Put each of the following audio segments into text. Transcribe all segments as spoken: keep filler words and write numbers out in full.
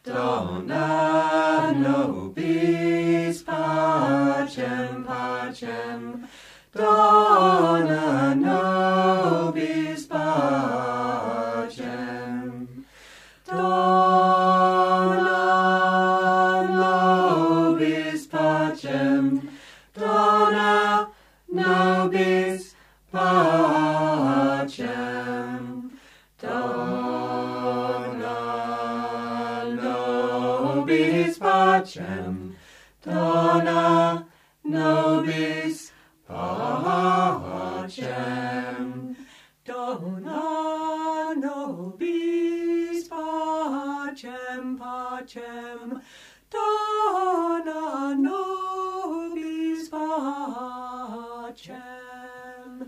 Dona nobis pacem, pacem. Dona nobis pacem. Dona nobis pacem. Dona nobis pacem. Dona nobis pacem. Dona nobis pacem. Dona nobis pacem, pacem. Dona nobis pacem.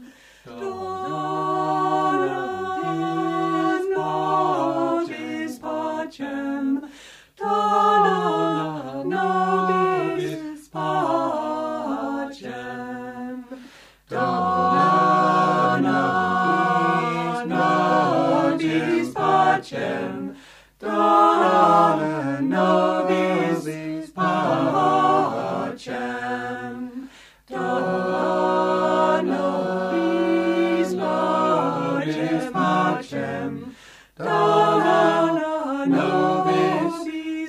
Dona nobis pacem. Dona nobis pacem. Dona nobis pacem. Dona nobis pacem. Dona nobis pacem. Dona nobis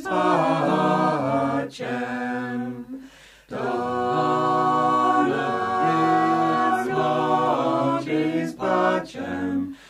pacem. Dona nobis pacem.